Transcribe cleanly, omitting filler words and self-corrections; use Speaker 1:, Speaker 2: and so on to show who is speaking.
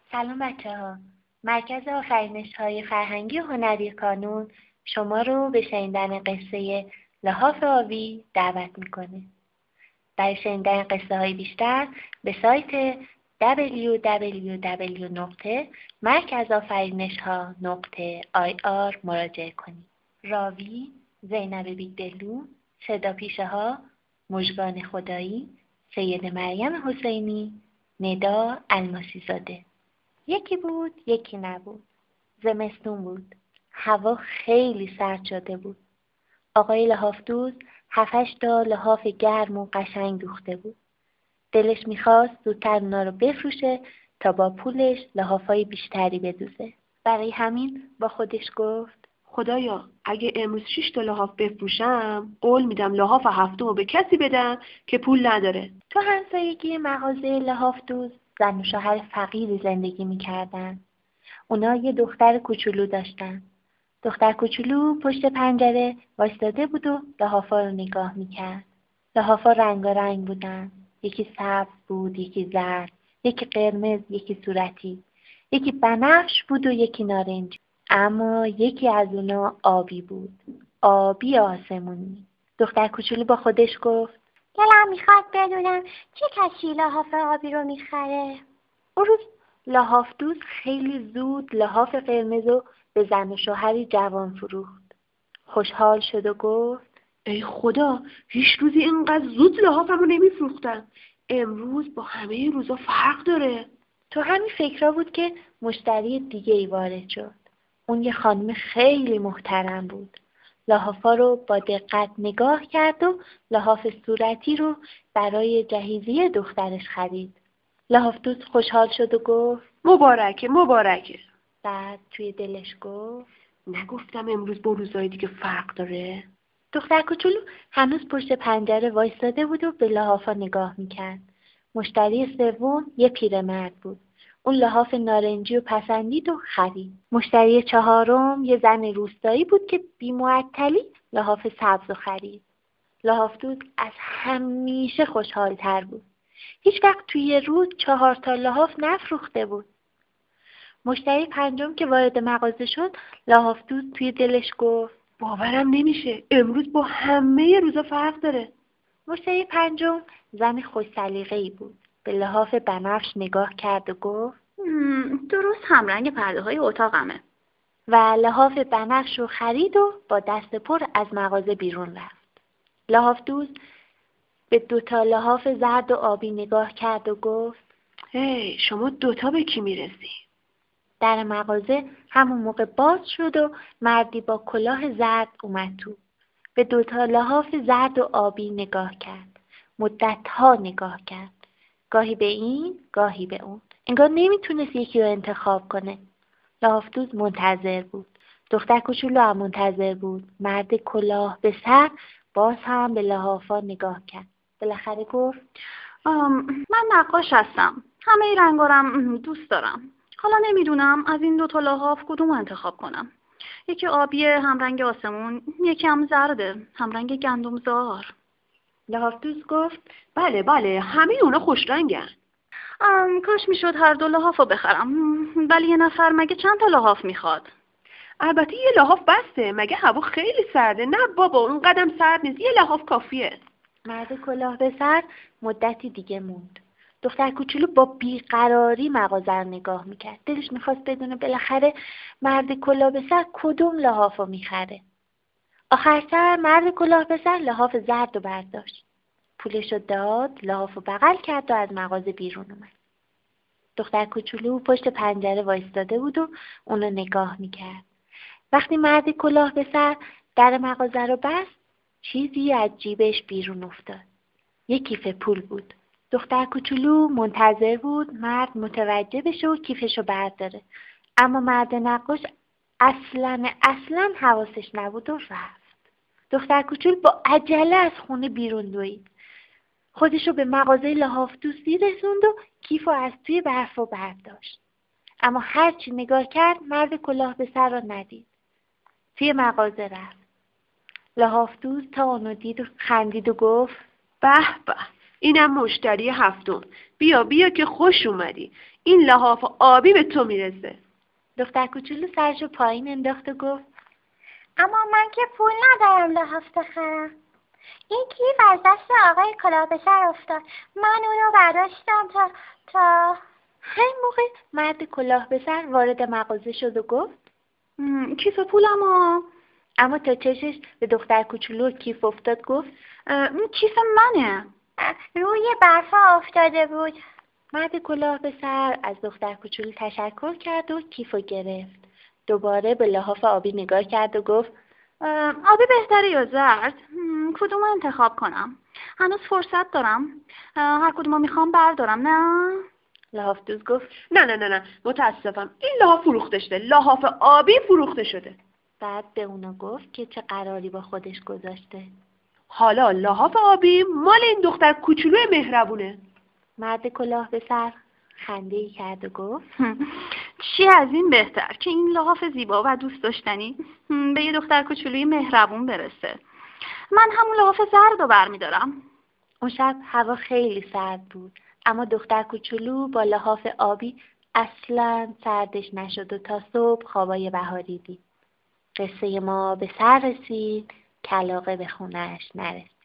Speaker 1: سلام بچه‌ها. مرکز آفرینش‌های فرهنگی و هنری کانون شما رو به شنیدن قصه لحاف آبی دعوت می‌کنه. برای شنیدن قصه‌های بیشتر به سایت www.مرکزآفرینش‌ها.ir مراجعه کنید. راوی زینب بیگدلو، صدا پیشه‌ها مژگان خدایی، سید مریم حسینی، ندا الماسی زاده. یکی بود یکی نبود. زمستون بود. هوا خیلی سرد شده بود. آقای لحاف‌دوز 7-8 تا لحاف گرم و قشنگ دوخته بود. دلش میخواست زودتر اونا رو بفروشه تا با پولش لحافای بیشتری بدوزه. برای همین با خودش گفت
Speaker 2: خدایا اگه امروز 6 تا لحاف بفروشم قول میدم لحاف هفتمو به کسی بدم که پول نداره.
Speaker 1: تو همسایگی مغازه لحاف‌دوز زن و شوهر فقیری زندگی میکردن. اونا یه دختر کوچولو داشتن. دختر کوچولو پشت پنجره وایستاده بود و لحافا رو نگاه میکرد. لحافا رنگارنگ بودن. یکی سبز بود، یکی زرد، یکی قرمز، یکی صورتی. یکی بنفش بود و یکی نارنجی. اما یکی از اونا آبی بود. آبی آسمونی. دختر کوچولو با خودش گفت دلم میخواد بدونم چه کسی لحاف آبی رو میخره. اون روز لحاف‌دوز خیلی زود لحاف قرمز رو به زن و شوهری جوان فروخت. خوشحال شد و گفت
Speaker 2: ای خدا، هیچ روزی اینقدر زود لحافمو نمیفروختم. امروز با همه روزا فرق داره.
Speaker 1: تو همین فکرها بود که مشتری دیگه‌ای وارد شد. اون یه خانم خیلی محترم بود. لحافا رو با دقت نگاه کرد و لحاف صورتی رو برای جهیزیه دخترش خرید. لحاف‌دوز خوشحال شد و گفت
Speaker 2: مبارکه.
Speaker 1: بعد توی دلش گفت
Speaker 2: نگفتم امروز با روزای دیگه فرق داره؟
Speaker 1: دختر کوچولو هنوز پشت پنجره وایستاده بود و به لحافا نگاه میکرد. مشتری سوم یه پیرمرد بود. اون لحاف نارنجی رو پسندید و خرید. مشتری چهارم یه زن روستایی بود که بی‌معطلی لحاف سبز رو خرید. لحاف‌دوز از همیشه خوشحال‌تر بود. هیچ وقت توی یه روز 4 تا لحاف نفروخته بود. مشتری پنجم که وارد مغازه شد، لحاف‌دوز توی دلش گفت
Speaker 2: باورم نمیشه امروز با همه روزا فرق داره.
Speaker 1: مشتری پنجم زن خوش سلیقه‌ای بود. به لحاف بنفش نگاه کرد و گفت
Speaker 3: درست همرنگ پرده های اتاقمه.
Speaker 1: و لحاف بنفش رو خرید و با دست پر از مغازه بیرون رفت. لحاف‌دوز به 2 تا لحاف زرد و آبی نگاه کرد و گفت
Speaker 2: هی شما 2 تا به کی میرسی؟
Speaker 1: در مغازه همون موقع باز شد و مردی با کلاه زرد اومد تو. به 2 تا لحاف زرد و آبی نگاه کرد. مدت‌ها نگاه کرد. گاهی به این، گاهی به اون. انگار نمیتونست یکی رو انتخاب کنه. لحاف‌دوز منتظر بود. دختر کوچولو هم منتظر بود. مرد کلاه به سر باز هم به لحافا نگاه کرد. بالاخره گفت
Speaker 3: من نقاش هستم. همه رنگارم دوست دارم. حالا نمیدونم از این 2 تا لحاف کدوم انتخاب کنم. یکی آبی همرنگ آسمون، یکی هم زرده همرنگ گندمزار.
Speaker 1: لحاف‌دوز گفت
Speaker 2: بله همه اونا خوش رنگن.
Speaker 3: کاش میشد هر 2 لحاف رو بخرم. ولی یه نفر مگه چند تا لحاف میخواد؟
Speaker 2: البته یه لحاف بسته. مگه هوا خیلی سرده؟ نه بابا اون قدم سرد نیست. یه لحاف کافیه.
Speaker 1: مرد کلاه به سر مدتی دیگه موند. دختر کوچولو با بیقراری مغازه رو نگاه میکرد. دلش میخواست بدونه بالاخره مرد کلاه به سر کدوم لحاف رو میخره. آخر سر مرد کلاه به سر لحاف زرد رو برداشت. پولش رو داد، لحاف رو بغل کرد و از مغازه بیرون اومد. دختر کوچولو پشت پنجره وایستاده بود و اونو نگاه میکرد. وقتی مرد کلاه به سر در مغازه رو بست، چیزی از جیبش بیرون افتاد. یک کیف پول بود. دختر کوچولو منتظر بود مرد متوجه بشه و کیفشو برداره. اما مرد نقاش اصلاً حواسش نبود و رفت. دختر کوچولو با عجله از خونه بیرون دوید. خودشو به مغازه لحاف‌دوستی رسوند و کیفو از توی برفا برداشت. اما هرچی نگاه کرد مرد کلاه به سر را ندید. توی مغازه رفت. لحاف‌دوز تا اونو دید و خندید و گفت
Speaker 2: به به، اینم مشتری هفتم. بیا بیا که خوش اومدی. این لحاف آبی به تو میرسه.
Speaker 1: دختر کوچولو سرشو پایین انداخت و گفت
Speaker 4: اما من که پول ندارم لحاف بخرم. این کیف از دست آقای کلاهبسر افتاد. من اونو برداشتم تا
Speaker 1: همین موقع مرد کلاهبسر وارد مغازه شد و گفت
Speaker 3: کیف پولمو.
Speaker 1: اما تا چشش به دختر کوچولو کیف افتاد گفت
Speaker 3: کیف منه.
Speaker 4: روی برفا افتاده بود.
Speaker 1: مرد کلاهبسر از دختر کوچولو تشکر کرد و کیفو گرفت. دوباره به لحاف آبی نگاه کرد و گفت
Speaker 3: آبی بهتره یا زرد؟ کدوم انتخاب کنم؟ هنوز فرصت دارم. هر کدومو میخوام بردارم. نه؟
Speaker 1: لحاف دوز گفت
Speaker 2: نه متاسفم. این لحاف فروخته شده. لحاف آبی فروخته شده.
Speaker 1: بعد به اونا گفت که چه قراری با خودش گذاشته.
Speaker 2: حالا لحاف آبی مال این دختر کوچولو مهربونه.
Speaker 1: مرد کلاهبسر خنده‌ای کرد و گفت
Speaker 3: چی از این بهتر که این لحاف زیبا و دوست داشتنی به یه دختر کوچولوی مهربون برسه. من همون لحاف زرد رو برمیدارم.
Speaker 1: اون شب هوا خیلی سرد بود، اما دختر کوچولو با لحاف آبی اصلاً سردش نشد و تا صبح خوابای بهاری دید. قصه ما به سر رسید، کلاغه به خونه‌اش نرسید.